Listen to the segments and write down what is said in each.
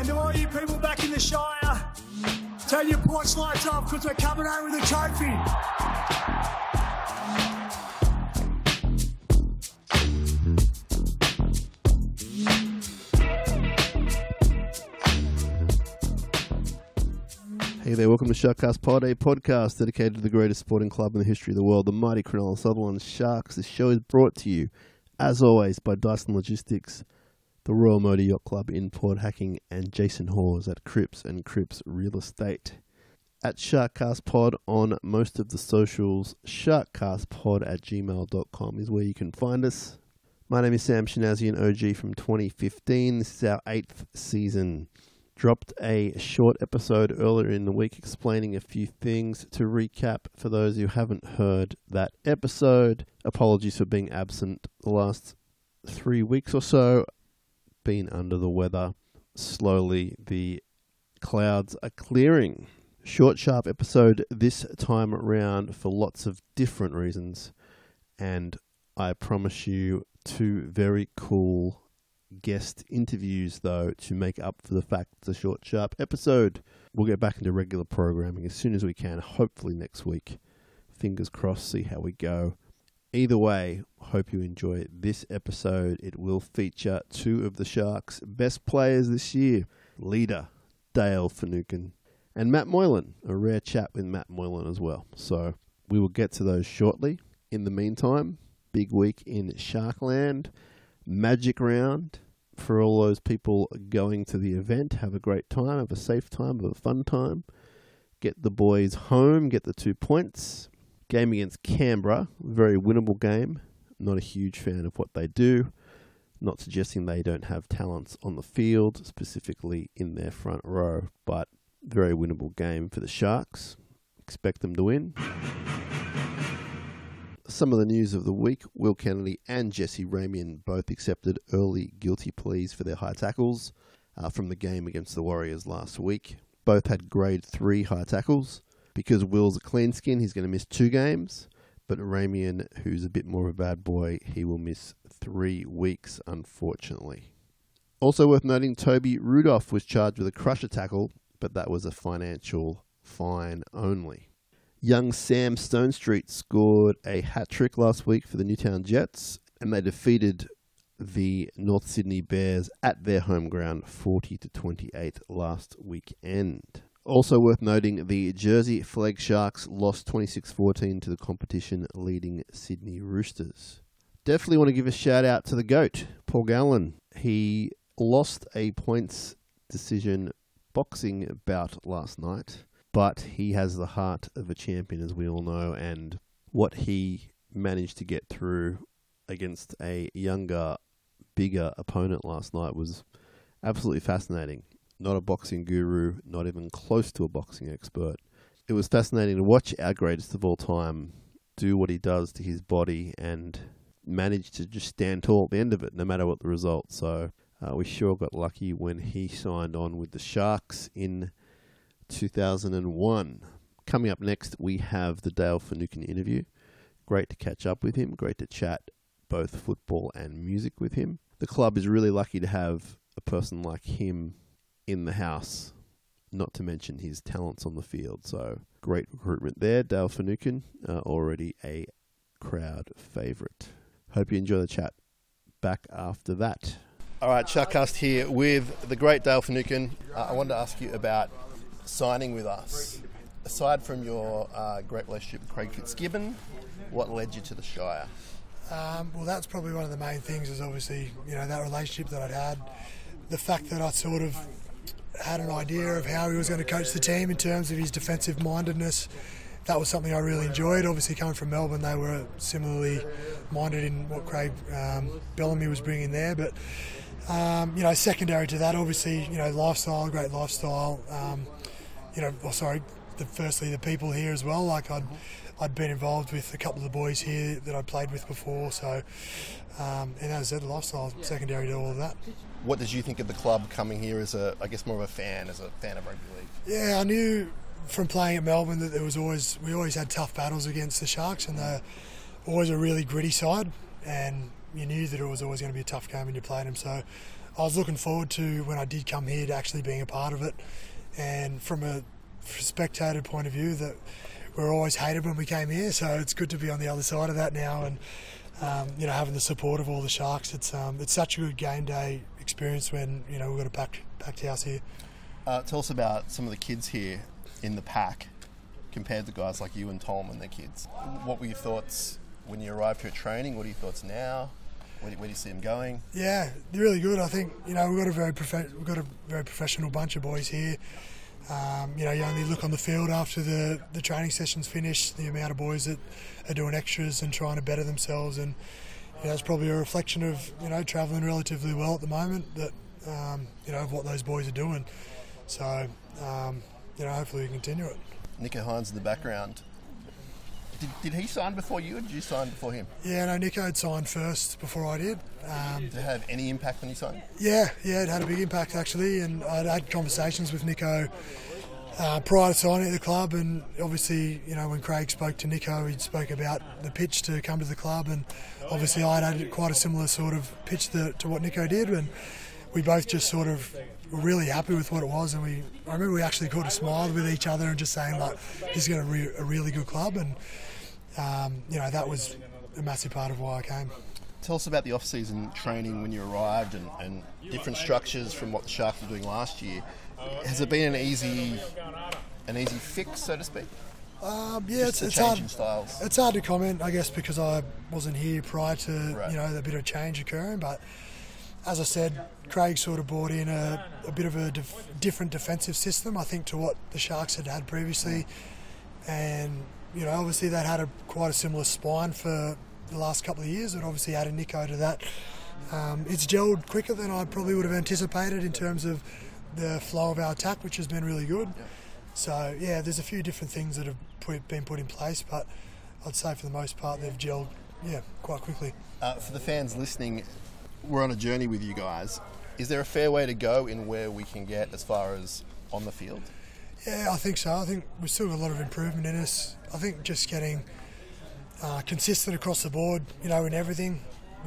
to all you people back in the Shire, turn your porch lights off because we're coming home with a trophy. Hey there, welcome to Sharkcast Pod, a podcast dedicated to the greatest sporting club in the history of the world, the mighty Cronulla Sutherland Sharks. This show is brought to you, as always, by Dyson Logistics, the Royal Motor Yacht Club in Port Hacking, and Jason Hawes at Cripps & Cripps Real Estate. At Sharkcast Pod on most of the socials, sharkcastpod@gmail.com is where you can find us. My name is Sam Shinazi, an OG from 2015. This is our 8th season. Dropped a short episode earlier in the week explaining a few things. To recap, for those who haven't heard that episode, apologies for being absent the last 3 weeks or so. Been under the weather. Slowly the clouds are clearing. Short, sharp episode this time around for lots of different reasons. And I promise you 2 very cool guest interviews, though, to make up for the fact it's a short, sharp episode. We'll get back into regular programming as soon as we can, hopefully next week. Fingers crossed, see how we go. Either way, hope you enjoy this episode. It will feature 2 of the Sharks' best players this year, leader Dale Finucane and Matt Moylan, a rare chat with Matt Moylan as well. So we will get to those shortly. In the meantime, big week in Sharkland. Magic round for all those people going to the event. Have a great time, have a safe time, have a fun time. Get the boys home, get the 2 points. Game against Canberra, very winnable game. Not a huge fan of what they do. Not suggesting they don't have talents on the field, specifically in their front row, but very winnable game for the Sharks. Expect them to win. Some of the news of the week: Will Kennedy and Jesse Ramian both accepted early guilty pleas for their high tackles from the game against the Warriors last week. Both had grade 3 high tackles. Because Will's a clean skin, he's going to miss 2 games. But Ramian, who's a bit more of a bad boy, he will miss 3 weeks, unfortunately. Also worth noting, Toby Rudolph was charged with a crusher tackle, but that was a financial fine only. Young Sam Stonestreet scored a hat-trick last week for the Newtown Jets, and they defeated the North Sydney Bears at their home ground 40-28 last weekend. Also worth noting, the Jersey Flegg Sharks lost 26-14 to the competition-leading Sydney Roosters. Definitely want to give a shout-out to the GOAT, Paul Gallen. He lost a points decision boxing bout last night, but he has the heart of a champion, as we all know, and what he managed to get through against a younger, bigger opponent last night was absolutely fascinating. Not a boxing guru, not even close to a boxing expert. It was fascinating to watch our greatest of all time do what he does to his body and manage to just stand tall at the end of it, no matter what the result. So we sure got lucky when he signed on with the Sharks in 2001. Coming up next, we have the Dale Finucane interview. Great to catch up with him. Great to chat both football and music with him. The club is really lucky to have a person like him in the house, not to mention his talents on the field. So great recruitment there. Dale Finucane, already a crowd favourite. Hope you enjoy the chat. Back after that. All right, Sharkcast here with the great Dale Finucane. I wanted to ask you about signing with us. Aside from your great relationship with Craig Fitzgibbon, what led you to the Shire? Well, that's probably one of the main things, is obviously, that relationship that I'd had. The fact that I sort of had an idea of how he was going to coach the team in terms of his defensive mindedness. That was something I really enjoyed. Obviously, coming from Melbourne, they were similarly minded in what Craig Bellamy was bringing there. But, secondary to that, obviously, lifestyle, great lifestyle. Firstly, the people here as well. Like, I'd been involved with a couple of the boys here that I'd played with before. So, and as I said, the lifestyle secondary to all of that. What did you think of the club coming here as more of a fan of rugby league? Yeah, I knew from playing at Melbourne that we always had tough battles against the Sharks, and they're always a really gritty side, and you knew that it was always going to be a tough game when you played them. So I was looking forward to, when I did come here, to actually being a part of it. And from a spectator point of view, that we're always hated when we came here, so it's good to be on the other side of that now, and having the support of all the Sharks. It's such a good game day experience when we've got a packed house here. Tell us about some of the kids here in the pack compared to guys like you and Tom and their kids. What were your thoughts when you arrived here at training? What are your thoughts now? Where do you see them going? Yeah, they're really good. I think we've got a very professional bunch of boys here. You only look on the field after the training session's finished, the amount of boys that are doing extras and trying to better themselves, and it's probably a reflection of travelling relatively well at the moment, that of what those boys are doing. So hopefully we continue it. Nicho Hynes in the background. Did he sign before you, or did you sign before him? Yeah, no, Nicho had signed first before I did. Did it have any impact when you signed? Yeah, it had a big impact actually, and I'd had conversations with Nicho prior to signing at the club, and obviously, when Craig spoke to Nicho, he spoke about the pitch to come to the club, and obviously I'd had quite a similar sort of pitch to what Nicho did, and we both just sort of were really happy with what it was, and I remember we actually caught a smile with each other and just saying, like, this is going to be a really good club, and that was a massive part of why I came. Tell us about the off-season training when you arrived, and different structures from what the Sharks were doing last year. Has it been an easy fix, so to speak? Yeah, it's hard. Styles. It's hard to comment, I guess, because I wasn't here prior to the bit of change occurring. But as I said, Craig sort of brought in a bit of a different defensive system, I think, to what the Sharks had previously, and obviously that had quite a similar spine for the last couple of years. It obviously added Nicho to that. It's gelled quicker than I probably would have anticipated in terms of the flow of our attack, which has been really good. Yep. So, there's a few different things that have been put in place, but I'd say for the most part they've gelled, quite quickly. For the fans listening, we're on a journey with you guys. Is there a fair way to go in where we can get as far as on the field? Yeah, I think so. I think we've still got a lot of improvement in us. I think just getting consistent across the board, in everything.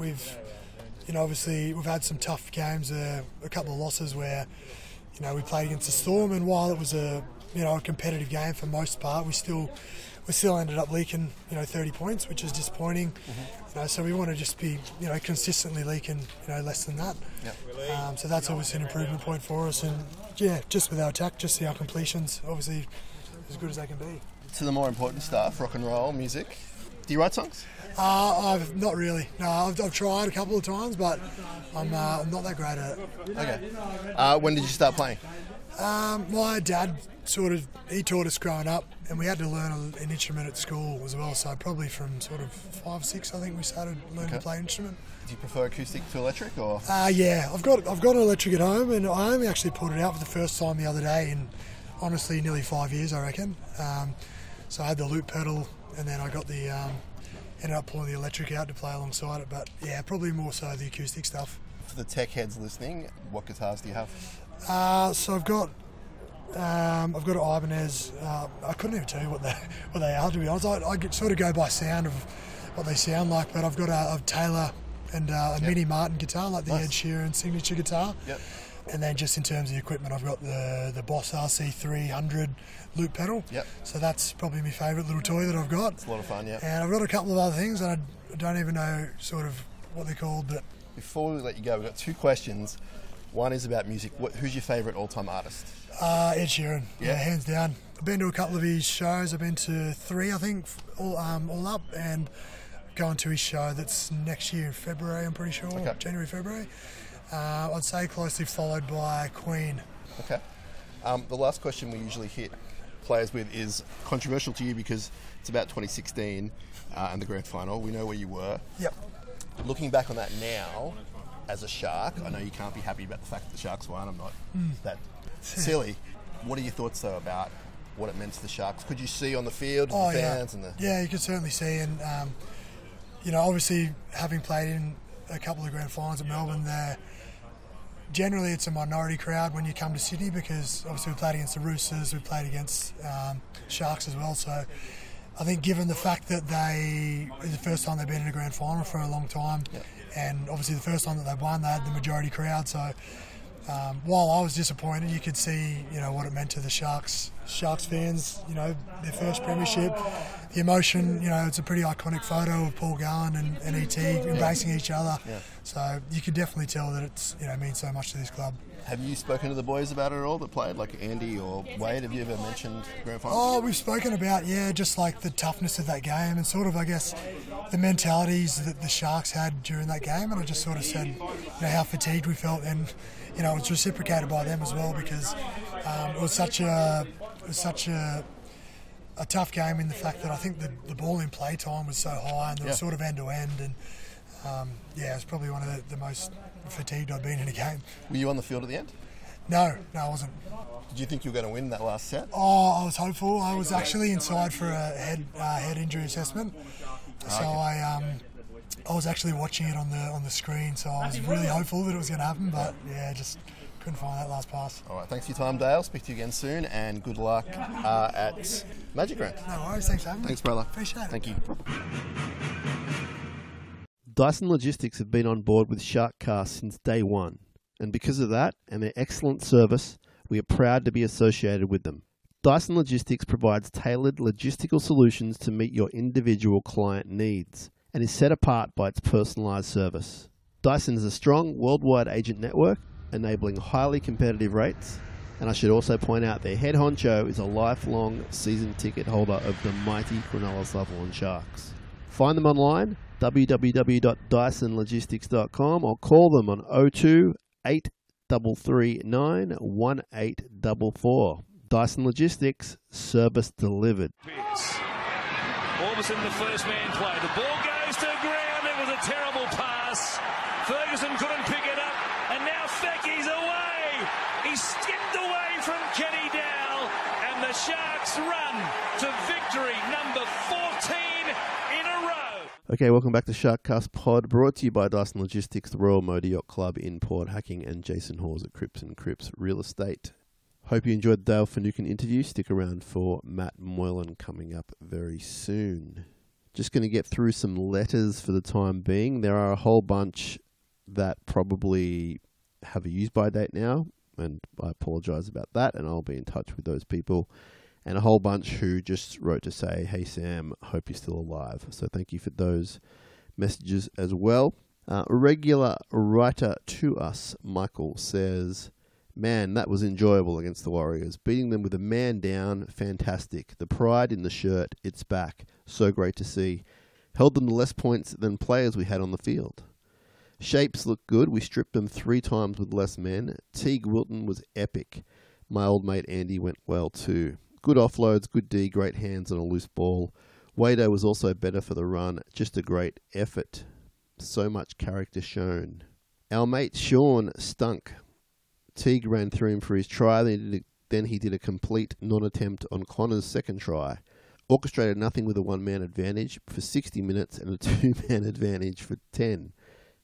Obviously we've had some tough games, a couple of losses where, we played against the Storm, and while it was a competitive game for most part, we still ended up leaking, 30 points, which is disappointing. Mm-hmm. So we want to just be, consistently leaking, less than that. Yep. So that's obviously an improvement point for us, and just with our attack, just see our completions, obviously as good as they can be. To the more important stuff, rock and roll music. Do you write songs? I've not really. No, I've tried a couple of times, but I'm not that great at it. Okay. When did you start playing? My dad he taught us growing up, and we had to learn an instrument at school as well. So probably from sort of 5, 6, I think we started learning to play an instrument. Do you prefer acoustic to electric, or? Yeah, I've got an electric at home, and I only actually pulled it out for the first time the other day in, honestly, nearly 5 years, I reckon. So I had the loop pedal, and then I got ended up pulling the electric out to play alongside it. But probably more so the acoustic stuff. For the tech heads listening, what guitars do you have? So I've got an Ibanez. I couldn't even tell you what they are, to be honest. I sort of go by sound of what they sound like. But I've got a Taylor and a Mini Martin guitar, like the Ed Sheeran signature guitar. Yep. And then just in terms of the equipment, I've got the Boss RC300 loop pedal. Yep. So that's probably my favourite little toy that I've got. It's a lot of fun, yeah. And I've got a couple of other things that I don't even know sort of what they're called. But before we let you go, we've got 2 questions. One is about music. Who's your favourite all-time artist? Ed Sheeran. Yeah, hands down. I've been to a couple of his shows. I've been to 3, I think, all up, and going to his show that's next year in February, I'm pretty sure. Okay. January, February. I'd say closely followed by Queen. Okay. The last question we usually hit players with is controversial to you because it's about 2016 and the grand final. We know where you were. Yep. Looking back on that now, as a Shark, I know you can't be happy about the fact that the Sharks won. I'm not that silly. What are your thoughts, though, about what it meant to the Sharks? Could you see on the field the fans? Yeah, you could certainly see. And, obviously, having played in a couple of grand finals at Melbourne, generally it's a minority crowd when you come to Sydney because obviously we played against the Roosters, we played against Sharks as well. So I think given the fact that it's the first time they've been in a grand final for a long time, and obviously the first time that they won, they had the majority crowd. So while I was disappointed, you could see, what it meant to the Sharks fans. Their first premiership, the emotion. It's a pretty iconic photo of Paul Gallen and ET embracing each other. Yeah. So you could definitely tell that it's means so much to this club. Have you spoken to the boys about it at all that played, like Andy or Wade? Have you ever mentioned grand final? Oh, we've spoken about, just like the toughness of that game and sort of, I guess, the mentalities that the Sharks had during that game. And I just sort of said, how fatigued we felt, and it was reciprocated by them as well, because it was such a tough game in the fact that I think the ball in play time was so high, and there was sort of end to end, and it was probably one of the most fatigued I'd been in a game. Were you on the field at the end? No, I wasn't. Did you think you were going to win that last set? Oh, I was hopeful. I was actually inside for a head injury assessment, so I was actually watching it on the screen. So I was really hopeful that it was going to happen, but just couldn't find that last pass. All right, thanks for your time, Dale. Speak to you again soon, and good luck at Magic Round. No worries. Thanks for having me. Thanks, brother. Appreciate it. Thank you. Dyson Logistics have been on board with Sharkcast since day one, and because of that and their excellent service, we are proud to be associated with them. Dyson Logistics provides tailored logistical solutions to meet your individual client needs and is set apart by its personalized service. Dyson is a strong worldwide agent network, enabling highly competitive rates, and I should also point out their head honcho is a lifelong season ticket holder of the mighty Cronulla Sutherland Sharks. Find them online, www.dysonlogistics.com, or call them on 02 8339 1844. Dyson Logistics, service delivered. Orbison, the first man play. The ball goes to ground. It was a terrible pass. Ferguson couldn't pick it up, and now Fecky's away. He skipped away from Kenny Dowell, and the Sharks run to victory number 14 in a row. Okay, welcome back to Sharkcast Pod, brought to you by Dyson Logistics, the Royal Motor Yacht Club in Port Hacking, and Jason Hawes at Cripps & Cripps Real Estate. Hope you enjoyed the Dale Finucane interview. Stick around for Matt Moylan coming up very soon. Just going to get through some letters for the time being. There are a whole bunch that probably have a use-by date now, and I apologise about that, and I'll be in touch with those people. And a whole bunch who just wrote to say, hey Sam, hope you're still alive. So thank you for those messages as well. A regular writer to us, Michael, says, man, that was enjoyable against the Warriors. Beating them with a man down, fantastic. The pride in the shirt, it's back. So great to see. Held them to less points than players we had on the field. Shapes looked good. We stripped them 3 times with less men. Teague Wilton was epic. My old mate Andy went well too. Good offloads, good D, great hands on a loose ball. Wado was also better for the run. Just a great effort. So much character shown. Our mate Sean stunk. Teague ran through him for his try, then he did a complete non-attempt on Connor's second try. Orchestrated nothing with a one-man advantage for 60 minutes and a two-man advantage for 10.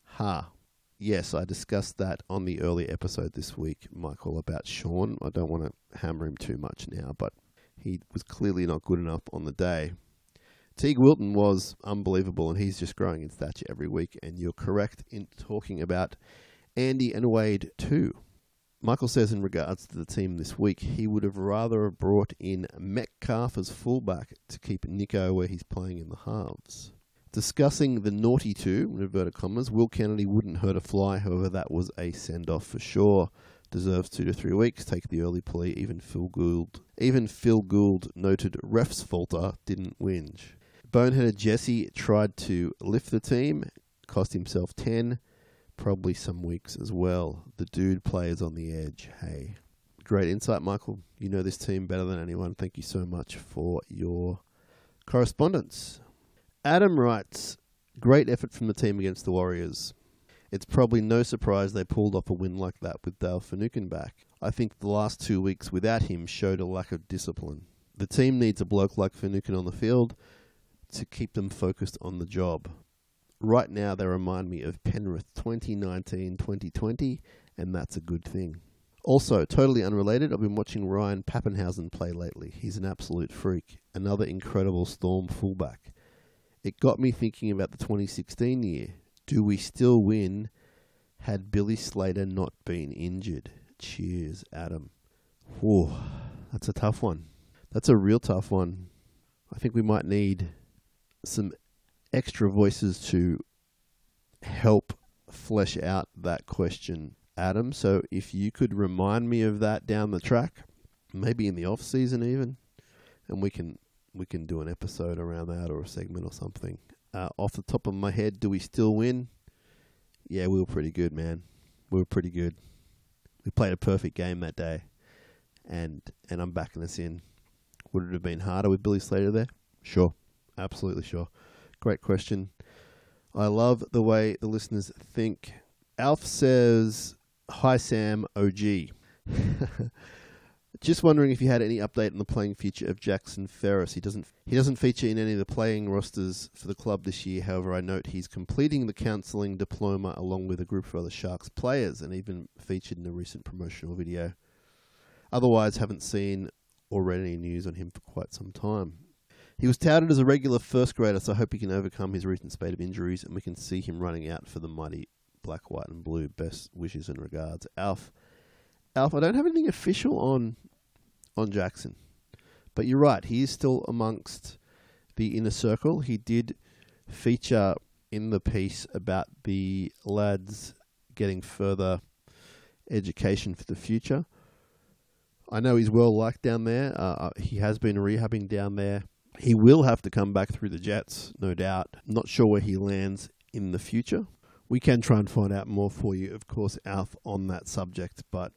Yes, I discussed that on the early episode this week, Michael, about Sean. I don't want to hammer him too much now, but he was clearly not good enough on the day. Teague Wilton was unbelievable, and he's just growing in stature every week, and you're correct in talking about Andy and Wade too. Michael says in regards to the team this week, he would have rather brought in Metcalf as fullback to keep Nico where he's playing in the halves. Discussing the naughty two, in inverted commas, Will Kennedy wouldn't hurt a fly, however that was a send-off for sure. Deserves 2 to 3 weeks, take the early plea. Even Phil Gould noted ref's falter, didn't whinge. Boneheaded Jesse tried to lift the team, cost himself 10, probably some weeks as well. The dude plays on the edge, hey. Great insight, Michael. You know this team better than anyone. Thank you so much for your correspondence. Adam writes, great effort from the team against the Warriors. It's probably no surprise they pulled off a win like that with Dale Finucane back. I think the last 2 weeks without him showed a lack of discipline. The team needs a bloke like Finucane on the field to keep them focused on the job. Right now they remind me of Penrith 2019-2020, and that's a good thing. Also, totally unrelated, I've been watching Ryan Pappenhausen play lately. He's an absolute freak. Another incredible Storm fullback. It got me thinking about the 2016 year. Do we still win had Billy Slater not been injured? Cheers, Adam. Whoa, that's a tough one. That's a real tough one. I think we might need some extra voices to help flesh out that question, Adam. So if you could remind me of that down the track, maybe in the off season even, and we can do an episode around that or a segment or something. Off the top of my head, do we still win? Yeah, we were pretty good, man. We were pretty good. We played a perfect game that day, and I'm backing us in. Would it have been harder with Billy Slater there? Sure. Absolutely sure. Great question. I love the way the listeners think. Alf says, "Hi Sam, OG. Just wondering if you had any update on the playing future of Jackson Ferris. He doesn't feature in any of the playing rosters for the club this year. However, I note he's completing the counselling diploma along with a group of other Sharks players and even featured in a recent promotional video. Otherwise, haven't seen or read any news on him for quite some time. He was touted as a regular first grader, so I hope he can overcome his recent spate of injuries and we can see him running out for the mighty black, white and blue. Best wishes and regards, Alf." Alf, I don't have anything official on Jackson, but you're right. He is still amongst the inner circle. He did feature in the piece about the lads getting further education for the future. I know he's well liked down there. He has been rehabbing down there. He will have to come back through the Jets, no doubt. Not sure where he lands in the future. We can try and find out more for you, of course, Alf, on that subject. But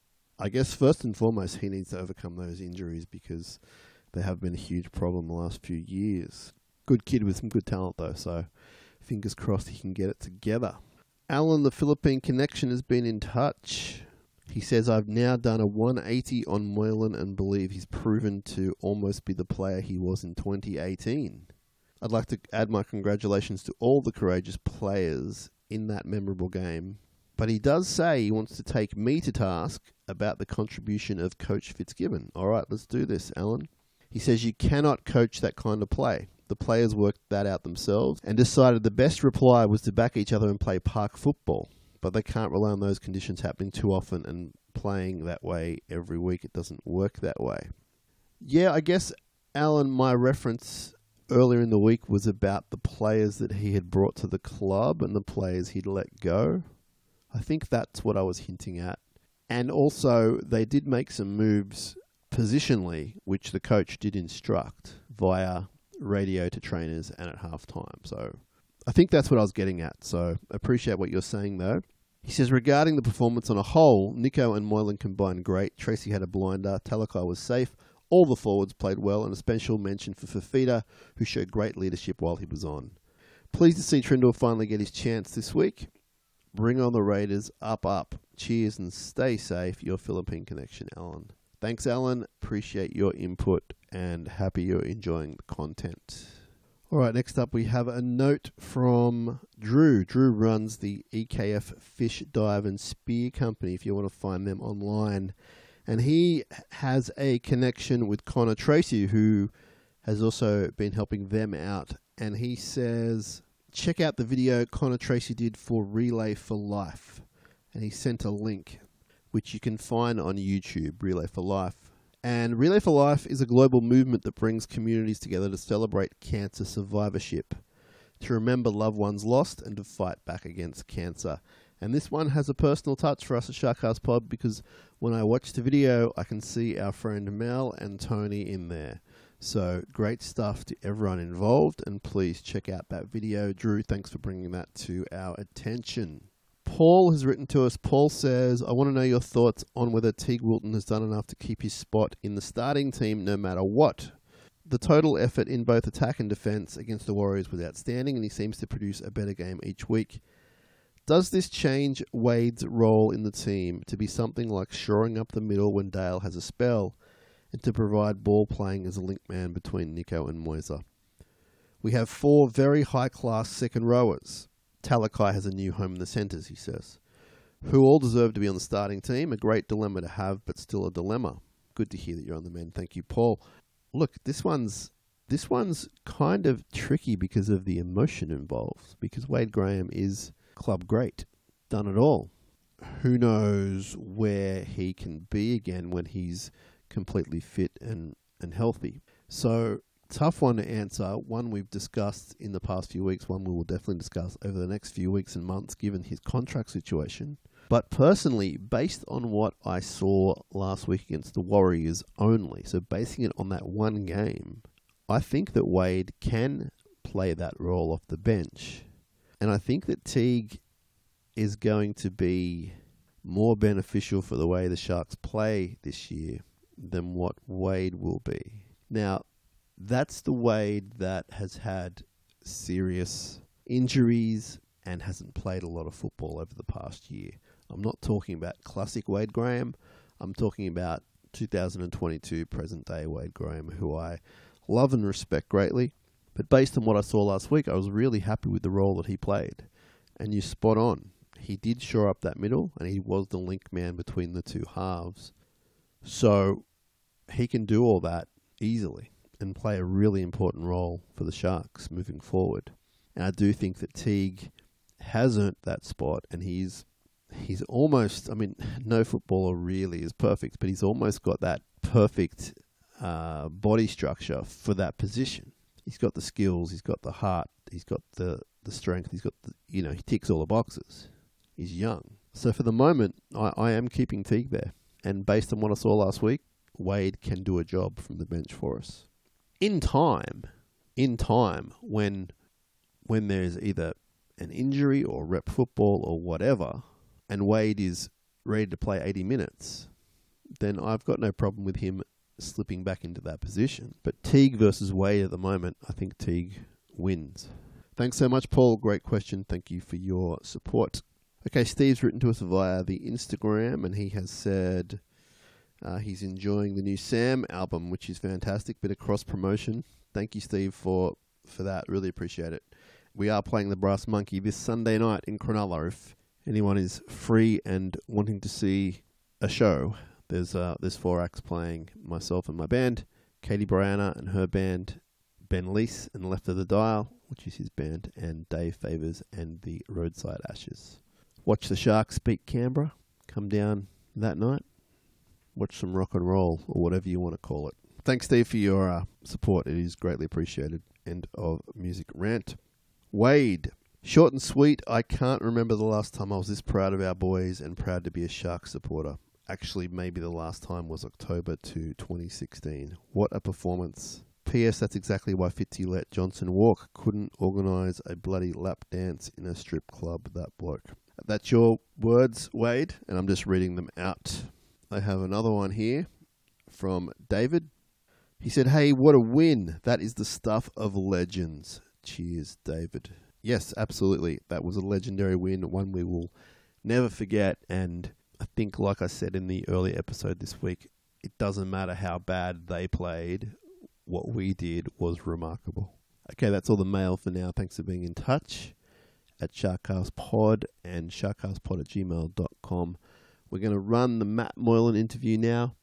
I guess first and foremost, he needs to overcome those injuries because they have been a huge problem the last few years. Good kid with some good talent, though, so fingers crossed he can get it together. Alan, the Philippine Connection, has been in touch. He says, "I've now done a 180 on Moylan and believe he's proven to almost be the player he was in 2018. I'd like to add my congratulations to all the courageous players in that memorable game. But he does say he wants to take me to task about the contribution of Coach Fitzgibbon." All right, let's do this, Alan. He says, "You cannot coach that kind of play. The players worked that out themselves and decided the best reply was to back each other and play park football. But they can't rely on those conditions happening too often and playing that way every week. It doesn't work that way." Yeah, I guess, Alan, my reference earlier in the week was about the players that he had brought to the club and the players he'd let go. I think that's what I was hinting at. And also, they did make some moves positionally, which the coach did instruct via radio to trainers and at halftime. So I think that's what I was getting at. So I appreciate what you're saying, though. He says, "Regarding the performance on a whole, Nico and Moylan combined great. Tracy had a blinder. Talakai was safe. All the forwards played well, and a special mention for Fafita, who showed great leadership while he was on. Pleased to see Trindle finally get his chance this week. Bring on the Raiders. Up, up. Cheers and stay safe. Your Philippine Connection, Alan." Thanks, Alan. Appreciate your input and happy you're enjoying the content. All right, next up we have a note from Drew. Drew runs the EKF Fish, Dive and Spear Company, if you want to find them online. And he has a connection with Connor Tracy, who has also been helping them out. And he says, "Check out the video Connor Tracy did for Relay for Life." And he sent a link, which you can find on YouTube, Relay for Life. And Relay for Life is a global movement that brings communities together to celebrate cancer survivorship, to remember loved ones lost, and to fight back against cancer. And this one has a personal touch for us at Sharkcast Pod because when I watch the video, I can see our friend Mel and Tony in there. So great stuff to everyone involved, and please check out that video. Drew, thanks for bringing that to our attention. Paul has written to us. Paul says, "I want to know your thoughts on whether Teague Wilton has done enough to keep his spot in the starting team no matter what. The total effort in both attack and defence against the Warriors was outstanding, and he seems to produce a better game each week. Does this change Wade's role in the team to be something like shoring up the middle when Dale has a spell, and to provide ball playing as a link man between Nico and Moisa? We have 4 very high-class second rowers. Talakai has a new home in the centres," he says, "who all deserve to be on the starting team. A great dilemma to have, but still a dilemma." Good to hear that you're on the mend. Thank you, Paul. Look, this one's This one's kind of tricky because of the emotion involved, because Wade Graham is club great, done it all. Who knows where he can be again when he's completely fit and healthy. So, tough one to answer. One we've discussed in the past few weeks, one we will definitely discuss over the next few weeks and months given his contract situation. But personally, based on what I saw last week against the Warriors only, so basing it on that one game, I think that Wade can play that role off the bench. And I think that Teague is going to be more beneficial for the way the Sharks play this year than what Wade will be. Now, that's the Wade that has had serious injuries and hasn't played a lot of football over the past year. I'm not talking about classic Wade Graham. I'm talking about 2022 present-day Wade Graham, who I love and respect greatly. But based on what I saw last week, I was really happy with the role that he played. And you're spot on. He did shore up that middle, and he was the link man between the two halves. So he can do all that easily and play a really important role for the Sharks moving forward. And I do think that Teague has earned that spot, and he's almost, I mean, no footballer really is perfect, but he's almost got that perfect body structure for that position. He's got the skills, he's got the heart, he's got the strength, he's got the, he ticks all the boxes. He's young. So for the moment, I am keeping Teague there. And based on what I saw last week, Wade can do a job from the bench for us. In time, when there's either an injury or rep football or whatever, and Wade is ready to play 80 minutes, then I've got no problem with him slipping back into that position. But Teague versus Wade at the moment, I think Teague wins. Thanks so much, Paul. Great question. Thank you for your support. Okay, Steve's written to us via the Instagram, and he has said he's enjoying the new Sam album, which is fantastic. Bit of cross-promotion. Thank you, Steve, for that. Really appreciate it. We are playing the Brass Monkey this Sunday night in Cronulla. If anyone is free and wanting to see a show, there's 4 acts playing, myself and my band, Katie Brianna and her band, Ben Leese and Left of the Dial, which is his band, and Dave Favors and the Roadside Ashes. Watch the Sharks beat Canberra. Come down that night. Watch some rock and roll, or whatever you want to call it. Thanks, Steve, for your support. It is greatly appreciated. End of music rant. Wade. Short and sweet. I can't remember the last time I was this proud of our boys and proud to be a Sharks supporter. Actually, maybe the last time was October 2016. What a performance. P.S. That's exactly why Fitzy let Johnson walk. Couldn't organise a bloody lap dance in a strip club, that bloke. That's your words, Wade, and I'm just reading them out. I have another one here from David. He said, "Hey, what a win. That is the stuff of legends. Cheers, David." Yes, absolutely. That was a legendary win, one we will never forget. And I think, like I said in the earlier episode this week, it doesn't matter how bad they played. What we did was remarkable. Okay, that's all the mail for now. Thanks for being in touch at SharkcastPod and SharkcastPod@gmail.com. We're going to run the Matt Moylan interview now.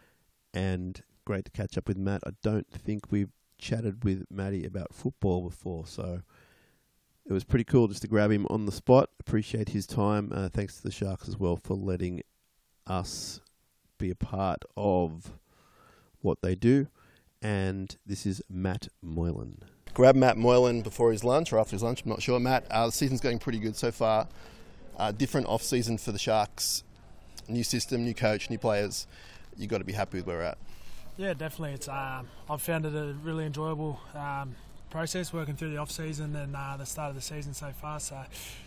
And great to catch up with Matt. I don't think we've chatted with Matty about football before, so it was pretty cool just to grab him on the spot. Appreciate his time. Thanks to the Sharks as well for letting us be a part of what they do. And this is Matt Moylan. Grab Matt Moylan before his lunch or after his lunch, I'm not sure. Matt, the season's going pretty good so far. Different off-season for the Sharks. New system, new coach, new players. You've got to be happy with where we're at. Yeah, definitely. It's I've found it a really enjoyable process working through the off season and the start of the season so far. So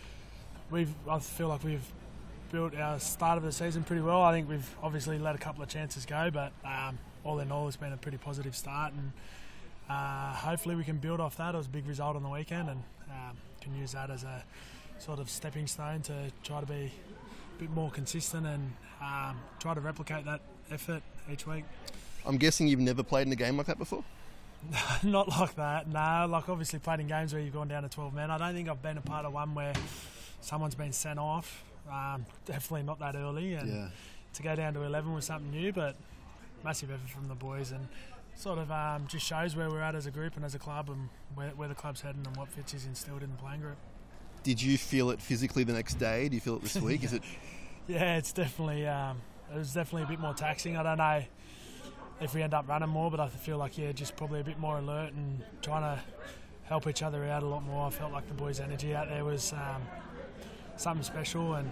I feel like we've built our start of the season pretty well. I think we've obviously let a couple of chances go, but all in all, it's been a pretty positive start, and hopefully we can build off that. It was a big result on the weekend, and can use that as a sort of stepping stone to try to be a bit more consistent and try to replicate that effort each week. I'm guessing you've never played in a game like that before? Not like that, no. Like, obviously played in games where you've gone down to 12 men. I don't think I've been a part of one where someone's been sent off. Definitely not that early. And to go down to 11 was something new, but massive effort from the boys. And sort of just shows where we're at as a group and as a club, and where the club's heading and what Fitch is instilled in the playing group. Did you feel it physically the next day? Do you feel it this week? Is it? Yeah, it's definitely it was definitely a bit more taxing. I don't know if we end up running more, but I feel like just probably a bit more alert and trying to help each other out a lot more. I felt like the boys' energy out there was something special, and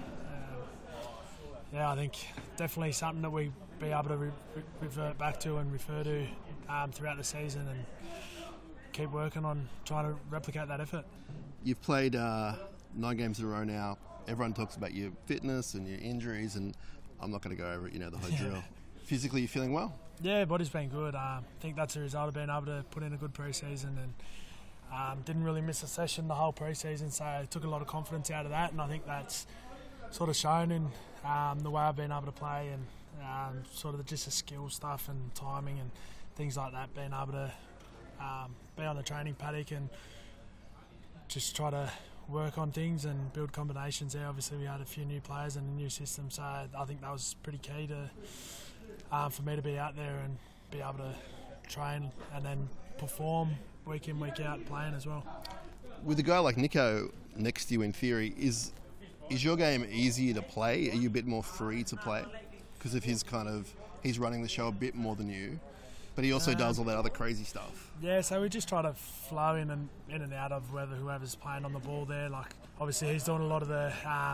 I think definitely something that we be able to revert back to and refer to throughout the season, and keep working on trying to replicate that effort. You've played 9 games in a row now. Everyone talks about your fitness and your injuries, and I'm not going to go over it, the whole drill. Physically, you feeling well? Yeah, body's been good. I think that's a result of being able to put in a good pre-season, and didn't really miss a session the whole pre-season, so I took a lot of confidence out of that, and I think that's sort of shown in the way I've been able to play, and sort of just the skill stuff and timing and things like that, being able to be on the training paddock and just try to work on things and build combinations there. Obviously we had a few new players and a new system, so I think that was pretty key to for me to be out there and be able to train and then perform week in, week out playing as well. With a guy like Nico next to you, in theory, is your game easier to play? Are you a bit more free to play? Because of he's running the show a bit more than you, but he also does all that other crazy stuff. Yeah, so we just try to flow in and out of whoever's playing on the ball there. Like, obviously he's doing a lot of the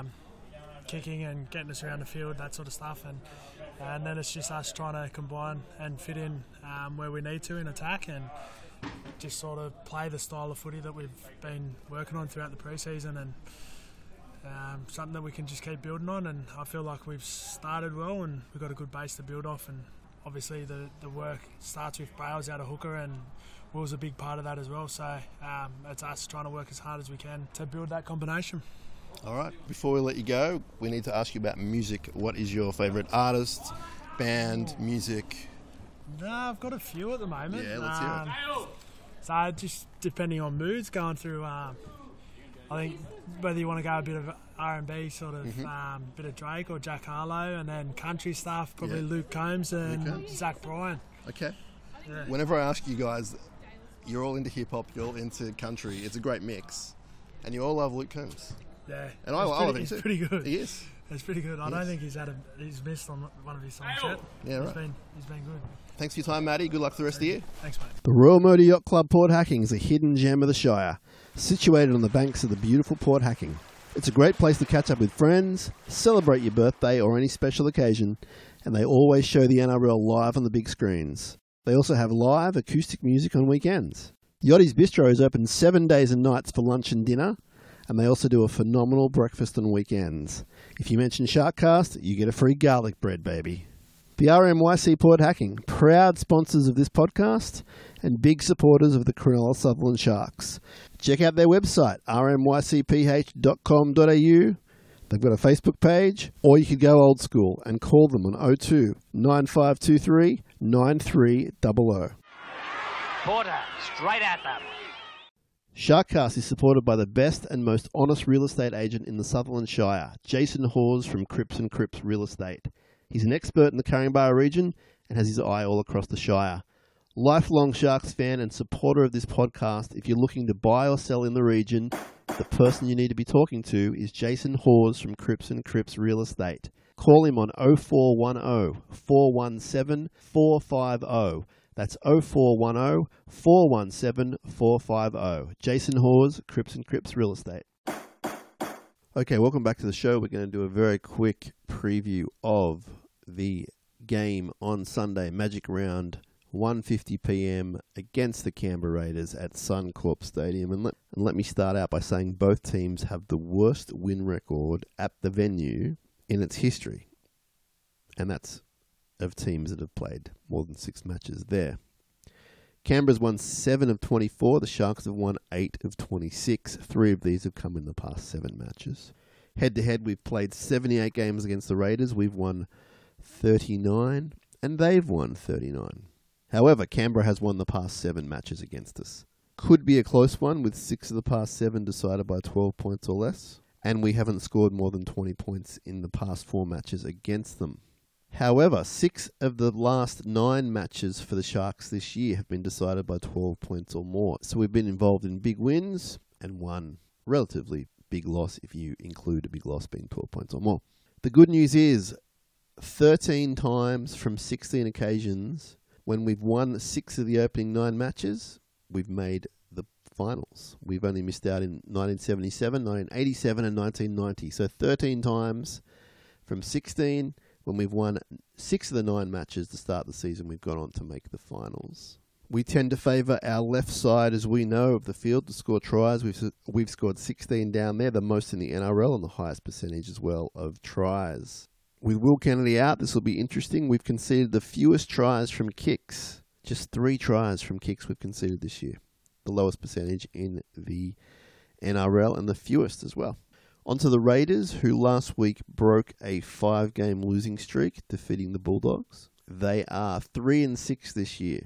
kicking and getting us around the field, that sort of stuff, and then it's just us trying to combine and fit in where we need to in attack, and just sort of play the style of footy that we've been working on throughout the pre-season, and something that we can just keep building on. And I feel like we've started well and we've got a good base to build off, and obviously the work starts with Bales out of hooker, and Will's a big part of that as well, so it's us trying to work as hard as we can to build that combination. All right, before we let you go, we need to ask you about music. What is your favourite artist, band, music? I've got a few at the moment. Yeah, let's hear it. So just depending on moods, going through, I think whether you want to go a bit of R&B, sort of bit of Drake or Jack Harlow, and then country stuff, probably Luke Combs and Zach Bryan. Okay. Yeah. Whenever I ask you guys, you're all into hip-hop, you're all into country, it's a great mix, and you all love Luke Combs. Yeah. And I love him too. He's pretty good. He is. It's pretty good. I don't think he's missed on one of his songs yet. Yeah, right. He's been good. Thanks for your time, Matty. Good luck for the rest of the year. Thanks, mate. The Royal Motor Yacht Club Port Hacking is a hidden gem of the Shire, situated on the banks of the beautiful Port Hacking. It's a great place to catch up with friends, celebrate your birthday or any special occasion, and they always show the NRL live on the big screens. They also have live acoustic music on weekends. Yachty's Bistro is open 7 days and nights for lunch and dinner, and they also do a phenomenal breakfast on weekends. If you mention Sharkcast, you get a free garlic bread, baby. The RMYC Port Hacking, proud sponsors of this podcast and big supporters of the Cronulla Sutherland Sharks. Check out their website, rmycph.com.au. They've got a Facebook page, or you could go old school and call them on 02 9523 9300. Porter, straight at them. Sharkcast is supported by the best and most honest real estate agent in the Sutherland Shire, Jason Hawes from Cripps & Cripps Real Estate. He's an expert in the Caringbah region and has his eye all across the Shire. Lifelong Sharks fan and supporter of this podcast, if you're looking to buy or sell in the region, the person you need to be talking to is Jason Hawes from Cripps & Cripps Real Estate. Call him on 0410 417 450. That's 0410 417 450. Jason Hawes, Cripps & Cripps Real Estate. Okay, welcome back to the show. We're going to do a very quick preview of the game on Sunday, Magic Round, 1:50 p.m. against the Canberra Raiders at Suncorp Stadium. And let me start out by saying both teams have the worst win record at the venue in its history. And that's of teams that have played more than 6 matches there. Canberra's won 7 of 24. The Sharks have won 8 of 26. 3 of these have come in the past 7 matches. Head-to-head, we've played 78 games against the Raiders. We've won 39, and they've won 39. However, Canberra has won the past 7 matches against us. Could be a close one, with 6 of the past 7 decided by 12 points or less. And we haven't scored more than 20 points in the past 4 matches against them. However, 6 of the last 9 matches for the Sharks this year have been decided by 12 points or more. So we've been involved in big wins and one relatively big loss, if you include a big loss being 12 points or more. The good news is 13 times from 16 occasions, when we've won 6 of the opening 9 matches, we've made the finals. We've only missed out in 1977, 1987 and 1990. So 13 times from 16. When we've won 6 of the 9 matches to start the season, we've gone on to make the finals. We tend to favour our left side, as we know, of the field to score tries. We've scored 16 down there, the most in the NRL and the highest percentage as well of tries. With Will Kennedy out, this will be interesting. We've conceded the fewest tries from kicks. Just 3 tries from kicks we've conceded this year. The lowest percentage in the NRL and the fewest as well. On to the Raiders, who last week broke a 5-game losing streak, defeating the Bulldogs. They are 3-6 this year.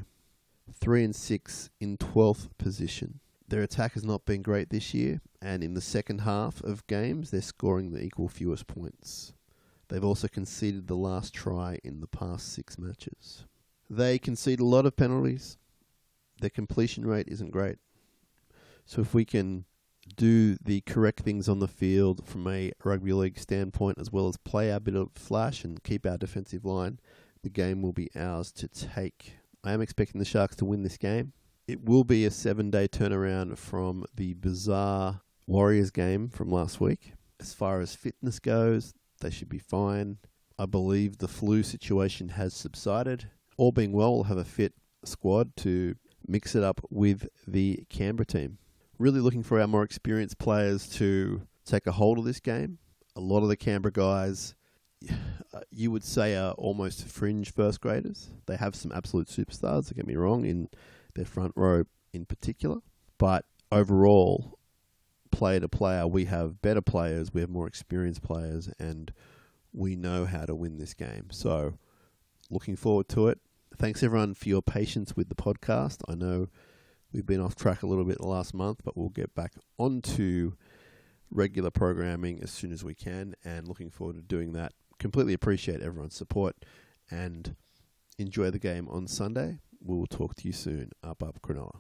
3-6 in 12th position. Their attack has not been great this year, and in the second half of games, they're scoring the equal fewest points. They've also conceded the last try in the past 6 matches. They concede a lot of penalties. Their completion rate isn't great. So if we can do the correct things on the field from a rugby league standpoint, as well as play our bit of flash and keep our defensive line, the game will be ours to take. I am expecting the Sharks to win this game. It will be a 7-day turnaround from the bizarre Warriors game from last week. As far as fitness goes, they should be fine. I believe the flu situation has subsided. All being well, we'll have a fit squad to mix it up with the Canberra team. Really looking for our more experienced players to take a hold of this game. A lot of the Canberra guys, you would say, are almost fringe first graders. They have some absolute superstars, don't get me wrong, in their front row in particular. But overall, player to player, we have better players, we have more experienced players, and we know how to win this game. So, looking forward to it. Thanks everyone for your patience with the podcast. I know we've been off track a little bit the last month, but we'll get back onto regular programming as soon as we can, and looking forward to doing that. Completely appreciate everyone's support, and enjoy the game on Sunday. We will talk to you soon. Up Cronulla.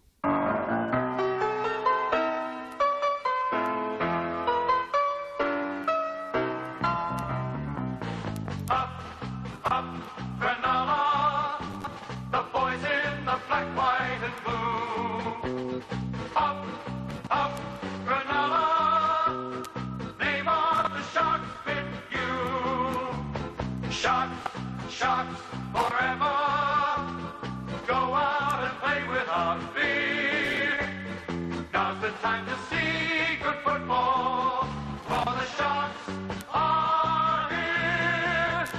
Sharks forever. Go out and play without fear. Now's the time to see good football, for the Sharks are here.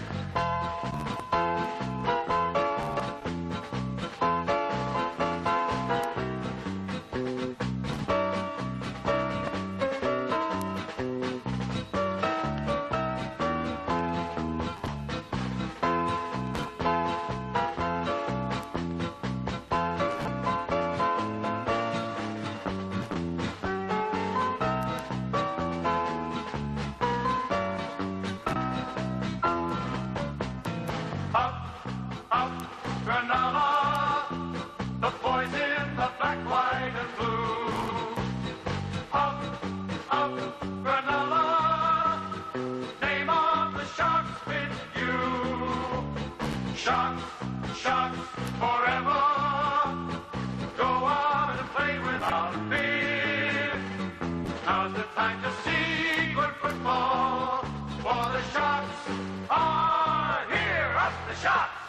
Sharks, Sharks forever. Go out and play without fear. Now's the time to see good football, for the Sharks are here. Up the Sharks!